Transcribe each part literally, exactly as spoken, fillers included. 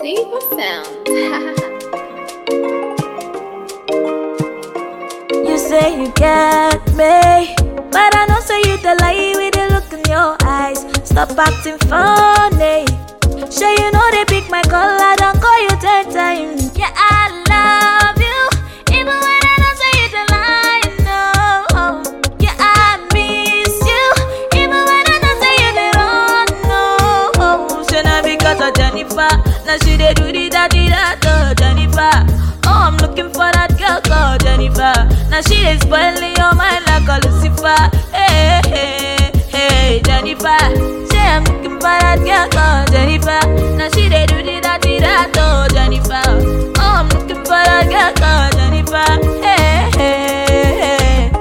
Diva sound. You say you get me, but I know say you the lie with the look in your eyes. Stop acting funny. Sure you know they pick my call, I don't call you ten times. Yeah, I love you, even when I don't say you the lie. No, yeah, I miss you, even when I don't say you the wrong. No, should not because of Jennifer. Now she they do the daddy that oh Jennifer. Oh, I'm looking for that girl called Jennifer. Now she is spoiling your mind like a Lucifer. Hey, hey, hey, Jennifer. Say I'm looking for that girl called Jennifer. Now she they do the that the that oh Jennifer. Oh, I'm looking for that girl called Jennifer. Hey, hey, hey.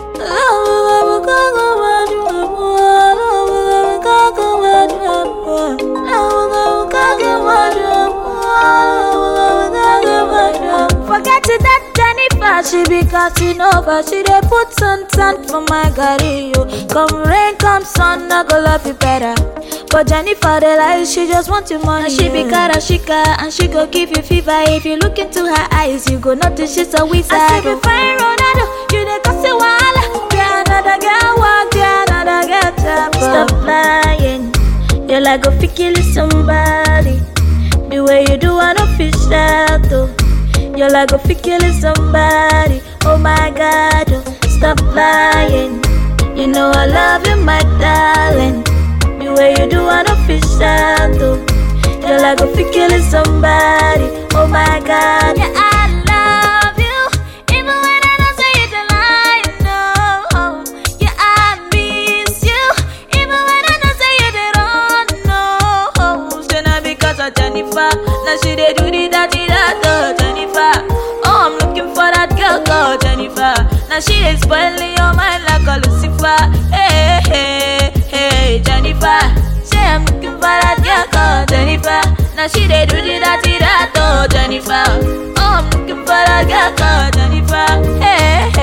Forget it that Jennifer, she be cutting over. She dey put sun tan for my gari, yo. Come rain, come sun, I go love you better. But Jennifer, the lie, she just want your money. And she be karashika, and she go give you fever. If you look into her eyes, you go notice she's a wizard. I say, fine Ronaldo, you dey cause a wahala. Yeah, another girl walk, yeah, another girl tap. Stop lying, you like go fi kill somebody. The way you do, I don't fish out though. You're like a fi killing somebody. Oh my God, oh, stop lying. You know I love you, my darling. The way you do, I don't fish out though. You're like a fi killing somebody. Oh my God, yeah, I love you, even when I don't say it a lie. No, yeah, I miss you, even when I don't say it at all. No, should not because of Jennifer. Now she they do the dirty that oh Jennifer. Oh, I'm looking for that girl called Jennifer. Now she is spoiling your mind like a Lucifer. Hey, hey, hey, Jennifer. Say I'm looking for that girl called Jennifer. Now she they do the dirty that oh Jennifer. Oh, I'm looking for that girl called Jennifer. Hey,